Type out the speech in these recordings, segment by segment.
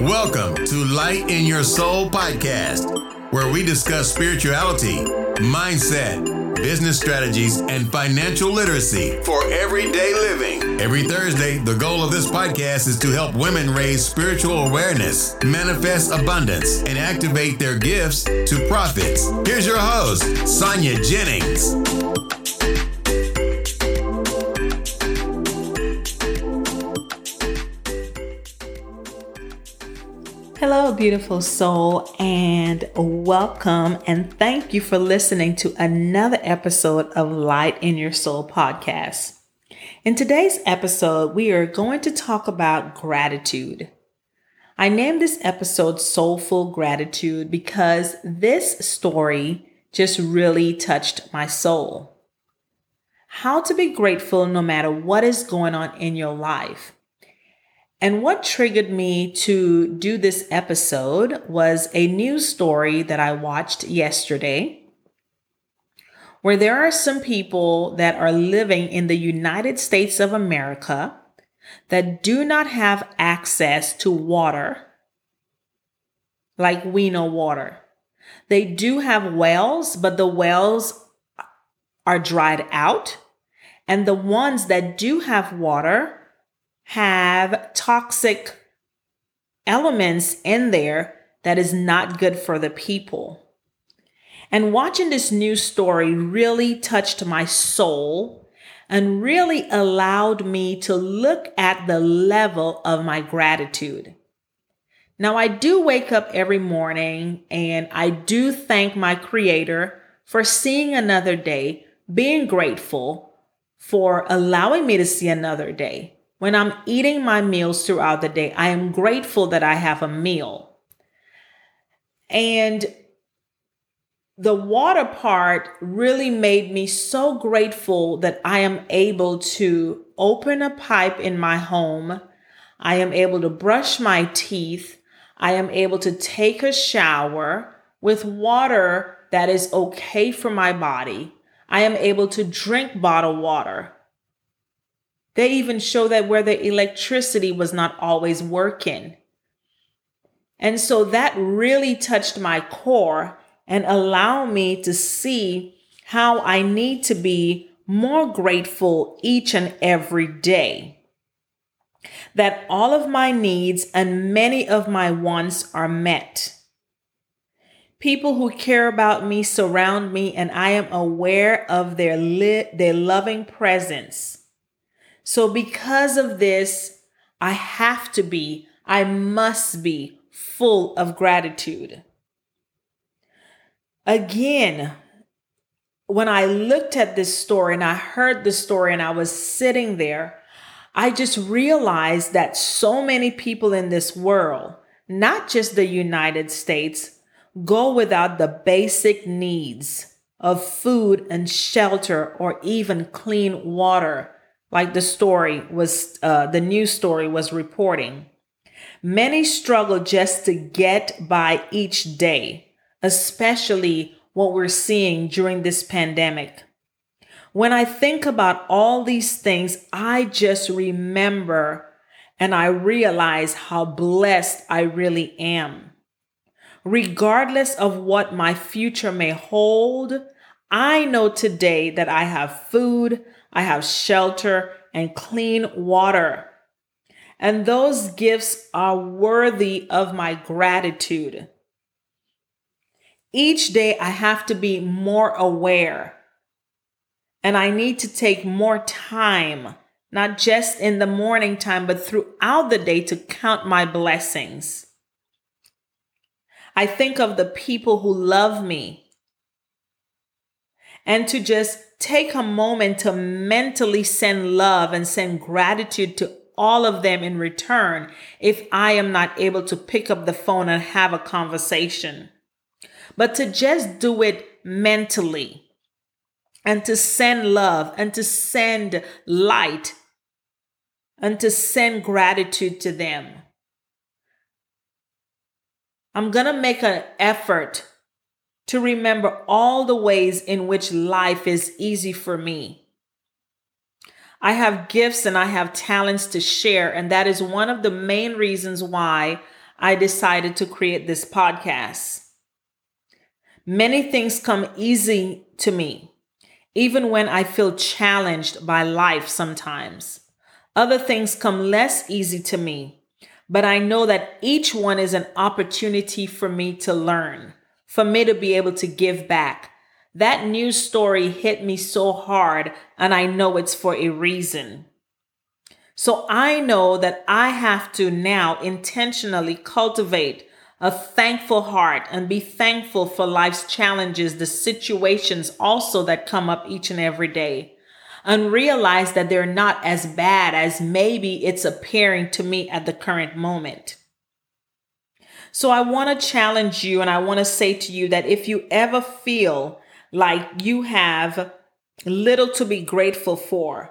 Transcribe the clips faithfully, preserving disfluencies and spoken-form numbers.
Welcome to Light in Your Soul podcast, where we discuss spirituality, mindset, business strategies, and financial literacy for everyday living. Every Thursday, the goal of this podcast is to help women raise spiritual awareness, manifest abundance, and activate their gifts to profits. Here's your host, Sonia Jennings. Hello, beautiful soul, and welcome, and thank you for listening to another episode of Light in Your Soul podcast. In today's episode, we are going to talk about gratitude. I named this episode Soulful Gratitude because this story just really touched my soul. How to be grateful no matter what is going on in your life. And what triggered me to do this episode was a news story that I watched yesterday, where there are some people that are living in the United States of America that do not have access to water like we know water. They do have wells, but the wells are dried out, and the ones that do have water have toxic elements in there that is not good for the people. And watching this news story really touched my soul and really allowed me to look at the level of my gratitude. Now, I do wake up every morning and I do thank my Creator for seeing another day, being grateful for allowing me to see another day. When I'm eating my meals throughout the day, I am grateful that I have a meal. And the water part really made me so grateful that I am able to open a pipe in my home. I am able to brush my teeth. I am able to take a shower with water that is okay for my body. I am able to drink bottled water. They even show that where the electricity was not always working. And so that really touched my core and allowed me to see how I need to be more grateful each and every day. That all of my needs and many of my wants are met. People who care about me surround me, and I am aware of their li- their loving presence. So because of this, I have to be, I must be full of gratitude. Again, when I looked at this story and I heard the story and I was sitting there, I just realized that so many people in this world, not just the United States, go without the basic needs of food and shelter or even clean water. Like the story was, uh, the news story was reporting. Many struggle just to get by each day, especially what we're seeing during this pandemic. When I think about all these things, I just remember and I realize how blessed I really am. Regardless of what my future may hold, I know today that I have food, I have shelter and clean water. And those gifts are worthy of my gratitude. Each day I have to be more aware. And I need to take more time, not just in the morning time, but throughout the day to count my blessings. I think of the people who love me. And to just take a moment to mentally send love and send gratitude to all of them in return if I am not able to pick up the phone and have a conversation. But to just do it mentally and to send love and to send light and to send gratitude to them. I'm going to make an effort to remember all the ways in which life is easy for me. I have gifts and I have talents to share, and that is one of the main reasons why I decided to create this podcast. Many things come easy to me, even when I feel challenged by life sometimes. Other things come less easy to me, but I know that each one is an opportunity for me to learn, for me to be able to give back. That news story hit me so hard, and I know it's for a reason. So I know that I have to now intentionally cultivate a thankful heart and be thankful for life's challenges, the situations also that come up each and every day, and realize that they're not as bad as maybe it's appearing to me at the current moment. So I want to challenge you, and I want to say to you that if you ever feel like you have little to be grateful for,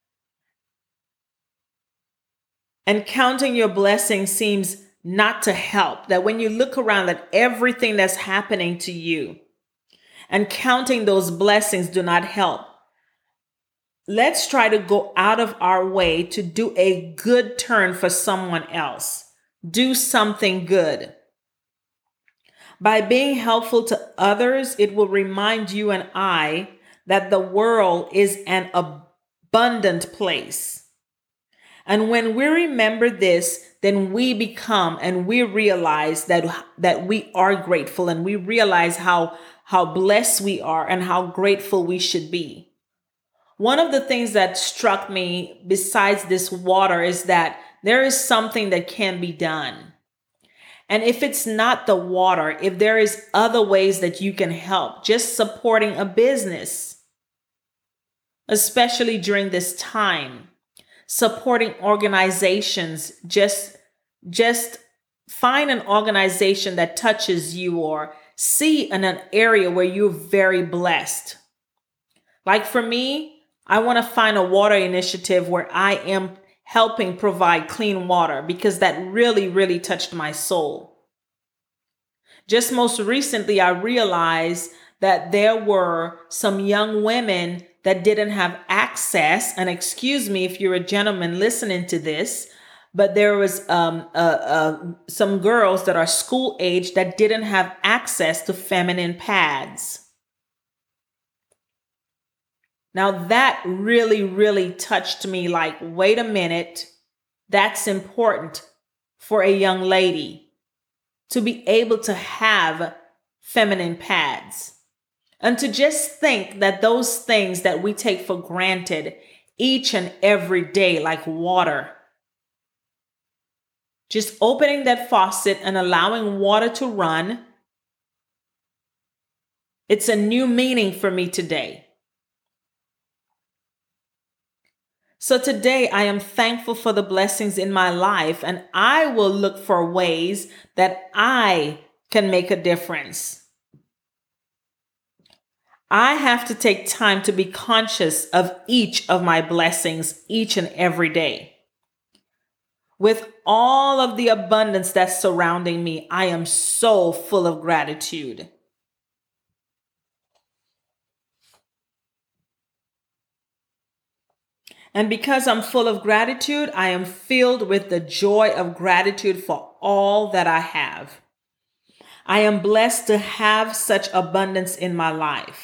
and counting your blessings seems not to help, that when you look around at everything that's happening to you and counting those blessings do not help, let's try to go out of our way to do a good turn for someone else. Do something good. By being helpful to others, it will remind you and I that the world is an abundant place. And when we remember this, then we become and we realize that, that we are grateful, and we realize how, how blessed we are and how grateful we should be. One of the things that struck me besides this water is that there is something that can be done. And if it's not the water, if there is other ways that you can help, just supporting a business, especially during this time, supporting organizations, just, just find an organization that touches you, or see in an area where you're very blessed. Like for me, I want to find a water initiative where I am helping provide clean water, because that really, really touched my soul. Just most recently, I realized that there were some young women that didn't have access, and excuse me if you're a gentleman listening to this, but there was um, uh, uh, some girls that are school age that didn't have access to feminine pads. Now that really, really touched me, like, wait a minute, that's important for a young lady to be able to have feminine pads. And to just think that those things that we take for granted each and every day, like water, just opening that faucet and allowing water to run, it's a new meaning for me today. So today I am thankful for the blessings in my life, and I will look for ways that I can make a difference. I have to take time to be conscious of each of my blessings each and every day. With all of the abundance that's surrounding me, I am so full of gratitude. And because I'm full of gratitude, I am filled with the joy of gratitude for all that I have. I am blessed to have such abundance in my life.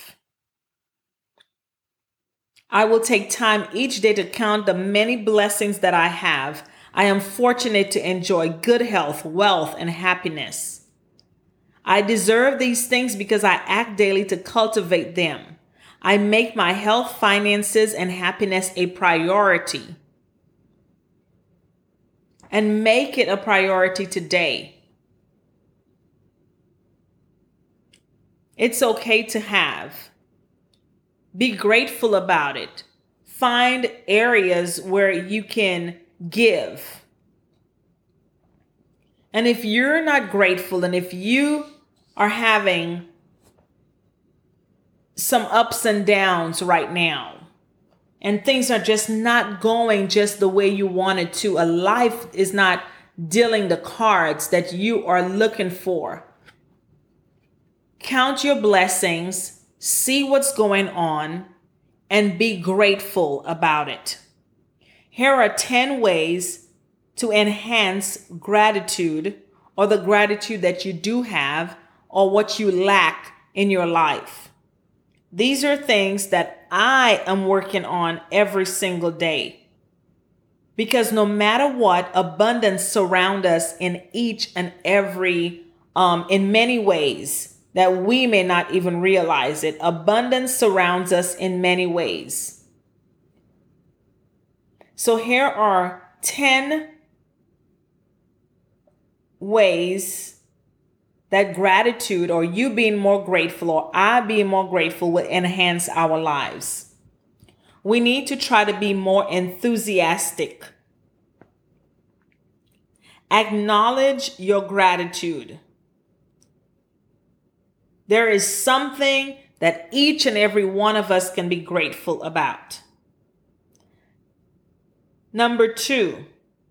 I will take time each day to count the many blessings that I have. I am fortunate to enjoy good health, wealth, and happiness. I deserve these things because I act daily to cultivate them. I make my health, finances, and happiness a priority. And make it a priority today. It's okay to have. Be grateful about it. Find areas where you can give. And if you're not grateful, and if you are having some ups and downs right now, and things are just not going just the way you wanted to, a life is not dealing the cards that you are looking for, count your blessings. See what's going on and be grateful about it. Here are ten ways to enhance gratitude or the gratitude that you do have or what you lack in your life. These are things that I am working on every single day. Because no matter what, abundance surrounds us in each and every, um, in many ways that we may not even realize it. Abundance surrounds us in many ways. So here are ten ways that gratitude, or you being more grateful, or I being more grateful, will enhance our lives. We need to try to be more enthusiastic. Acknowledge your gratitude. There is something that each and every one of us can be grateful about. Number two,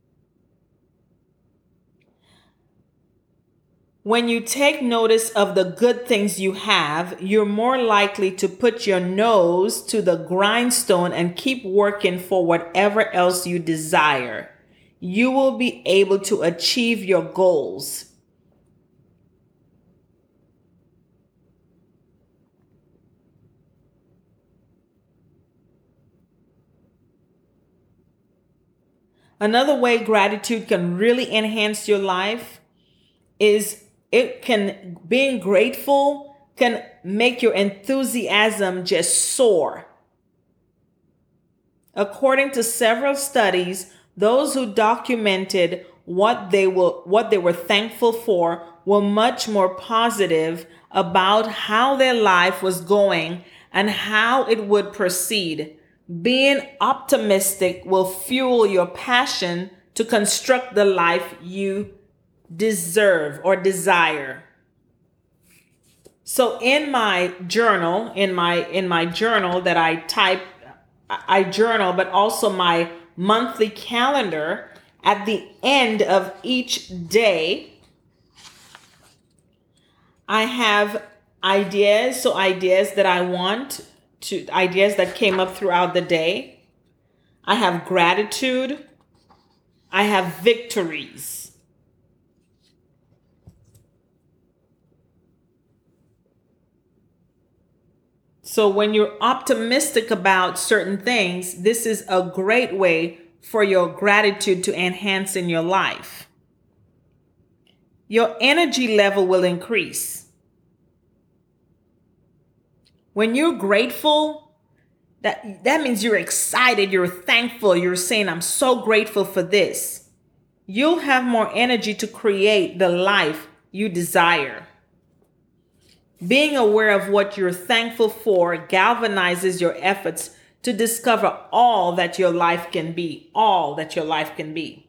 when you take notice of the good things you have, you're more likely to put your nose to the grindstone and keep working for whatever else you desire. You will be able to achieve your goals. Another way gratitude can really enhance your life is it can, being grateful can make your enthusiasm just soar. According to several studies, those who documented what they will, what they were thankful for were much more positive about how their life was going and how it would proceed. Being optimistic will fuel your passion to construct the life you deserve or desire. So in my journal, in my in my journal that I type, I journal, but also my monthly calendar, at the end of each day, I have ideas, so ideas that I want to, ideas that came up throughout the day. I have gratitude. I have victories. So when you're optimistic about certain things, this is a great way for your gratitude to enhance in your life. Your energy level will increase. When you're grateful, that, that means you're excited, you're thankful, you're saying, I'm so grateful for this. You'll have more energy to create the life you desire. Being aware of what you're thankful for galvanizes your efforts to discover all that your life can be, all that your life can be.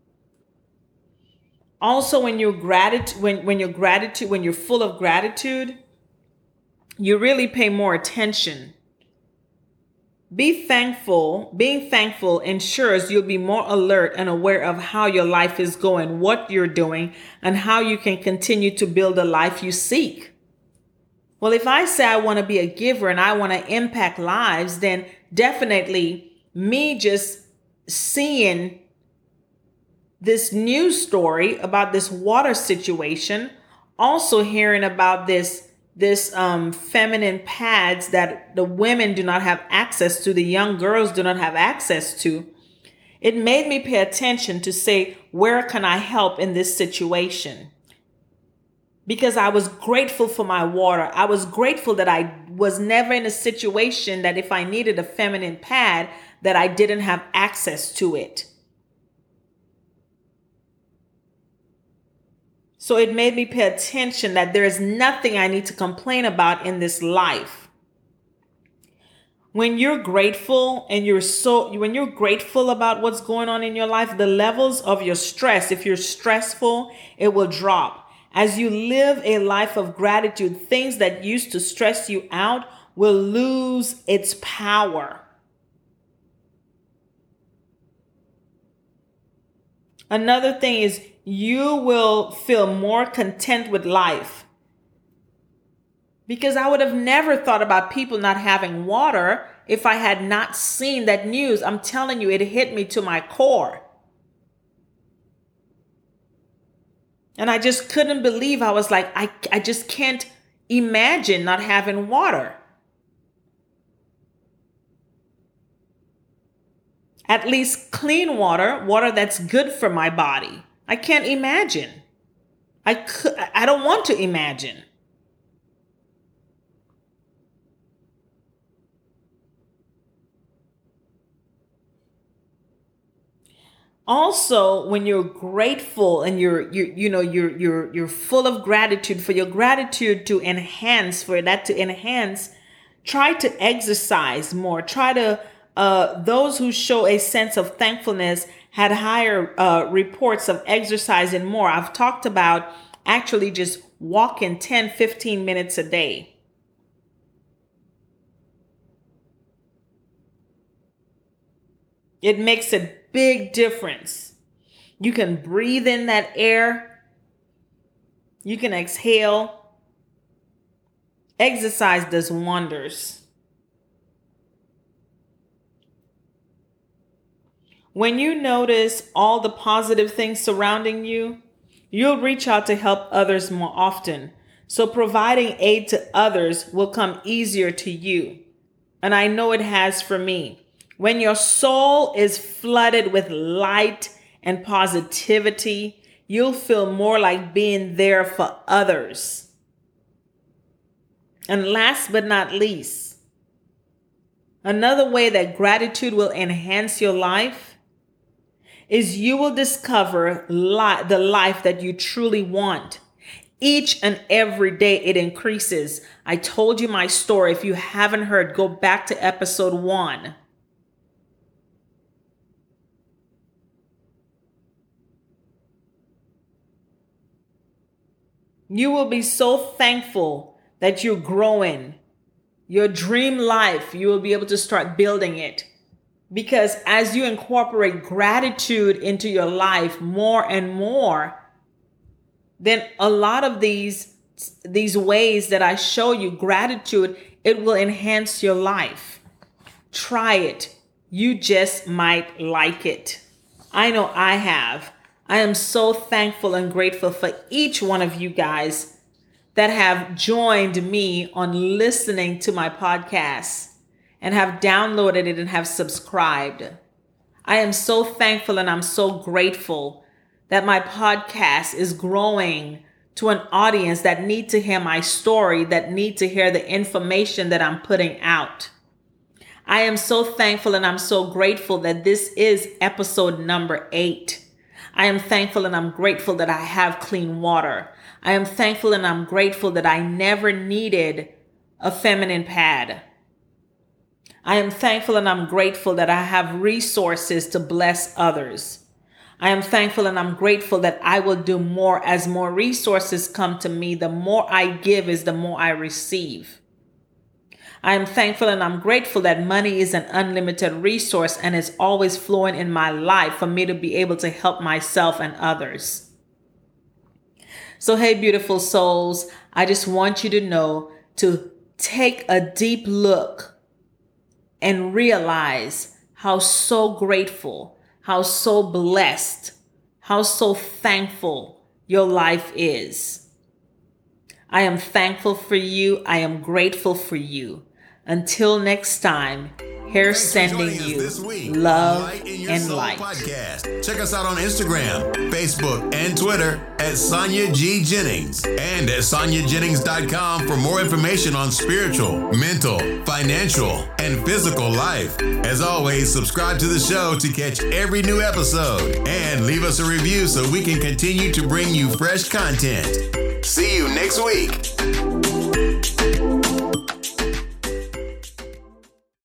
Also, when you're gratitude, when, when you're gratitude, when you're full of gratitude, you really pay more attention. Be thankful. Being thankful ensures you'll be more alert and aware of how your life is going, what you're doing, and how you can continue to build a life you seek. Well, if I say I want to be a giver and I want to impact lives, then definitely me just seeing this news story about this water situation, also hearing about this, this um, feminine pads that the women do not have access to, the young girls do not have access to, it made me pay attention to say, where can I help in this situation? Because I was grateful for my water. I was grateful that I was never in a situation that if I needed a feminine pad, that I didn't have access to it. So it made me pay attention that there is nothing I need to complain about in this life. When you're grateful and you're so, when you're grateful about what's going on in your life, the levels of your stress, if you're stressful, it will drop. As you live a life of gratitude, things that used to stress you out will lose its power. Another thing is you will feel more content with life. Because I would have never thought about people not having water if I had not seen that news. I'm telling you, it hit me to my core. And I just couldn't believe, I was like, I, I just can't imagine not having water. At least clean water, water that's good for my body. I can't imagine. I could, I don't want to imagine. Also, when you're grateful and you're you you know you're you're you're full of gratitude, for your gratitude to enhance, for that to enhance, try to exercise more. Try to uh, those who show a sense of thankfulness had higher uh, reports of exercising more. I've talked about actually just walking ten, fifteen minutes a day. It makes a big difference. You can breathe in that air. You can exhale. Exercise does wonders. When you notice all the positive things surrounding you, you'll reach out to help others more often. So providing aid to others will come easier to you. And I know it has for me. When your soul is flooded with light and positivity, you'll feel more like being there for others. And last but not least, another way that gratitude will enhance your life is you will discover li- the life that you truly want. Each and every day it increases. I told you my story. If you haven't heard, go back to episode one. You will be so thankful that you're growing. Your dream life, you will be able to start building it. Because as you incorporate gratitude into your life more and more, then a lot of these, these ways that I show you, gratitude, it will enhance your life. Try it. You just might like it. I know I have. I am so thankful and grateful for each one of you guys that have joined me on listening to my podcast and have downloaded it and have subscribed. I am so thankful and I'm so grateful that my podcast is growing to an audience that need to hear my story, that need to hear the information that I'm putting out. I am so thankful and I'm so grateful that this is episode number eight. I am thankful and I'm grateful that I have clean water. I am thankful and I'm grateful that I never needed a feminine pad. I am thankful and I'm grateful that I have resources to bless others. I am thankful and I'm grateful that I will do more as more resources come to me. The more I give is the more I receive. I am thankful and I'm grateful that money is an unlimited resource and is always flowing in my life for me to be able to help myself and others. So, hey, beautiful souls, I just want you to know to take a deep look and realize how so grateful, how so blessed, how so thankful your life is. I am thankful for you. I am grateful for you. Until next time, here's sending you love and light. Podcast. Check us out on Instagram, Facebook, and Twitter at Sonia G. Jennings and at sonia jennings dot com for more information on spiritual, mental, financial, and physical life. As always, subscribe to the show to catch every new episode and leave us a review so we can continue to bring you fresh content. See you next week.